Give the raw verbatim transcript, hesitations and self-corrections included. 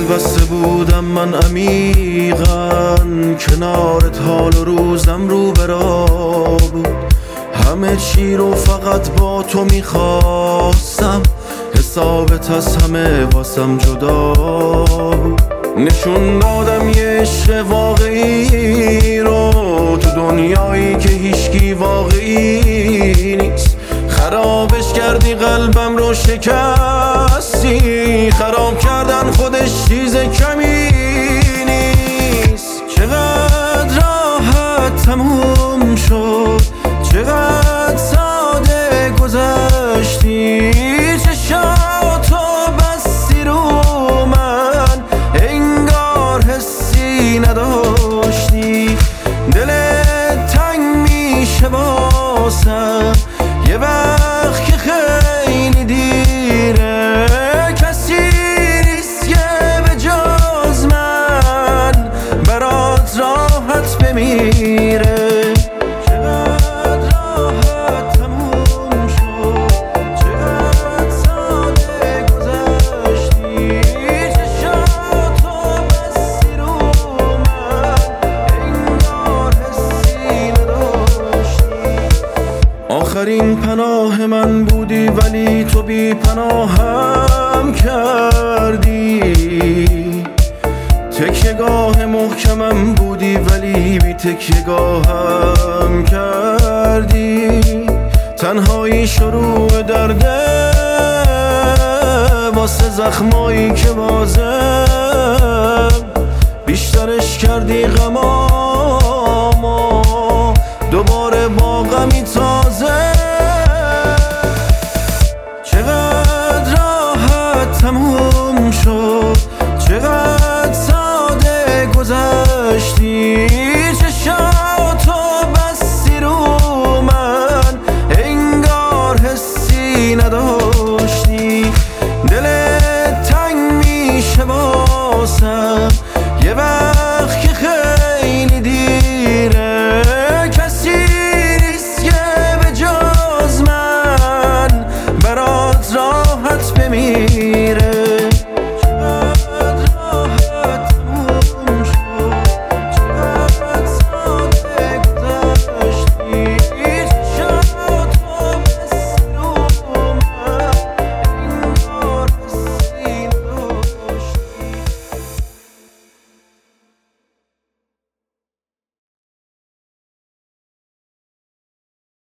بسته بودم من عمیقاً، کنارت حال و روزم رو برا بود. همه چی رو فقط با تو میخواستم، حسابت از همه واسم جدا بود. نشون دادم یه عشق واقعی رو تو دنیایی که هیچکی واقعی نیست. خرابش کردی قلبم رو شکستی، خراب کردن خودش چیز کمی نیست. چقدر راحت تموم شد، چقدر ساده گذشتی، چشاتو بستی رو من انگار حسی نداشتی. دلت تنگ میشه واسم یه وقت که خیلی دیره، کسی نیست که به جز من برات راحت بمیره. چقدر راحت تموم شد، چقدر ساده گذشتی، چشاتو بستی رو من انگار حسی نداشتی. آخرین پناه من بودی ولی تو بی پناهم کردی. تکیه‌گاه محکمم بودی ولی بی تکیه‌گاهم کردی. تنهایی شروع درده واسه زخمایی که بازم بیشترش کردی. غمامو دوباره با غمی تازه. چقدر راحت تموم شد، چقدر ساده گذشتی، چشاتو بستی رو من انگار حسی نداشتی. دلت تنگ میشه واسم یه وقت که خیلی دیره، کسی نیست که به جز من برات راحت بمیره.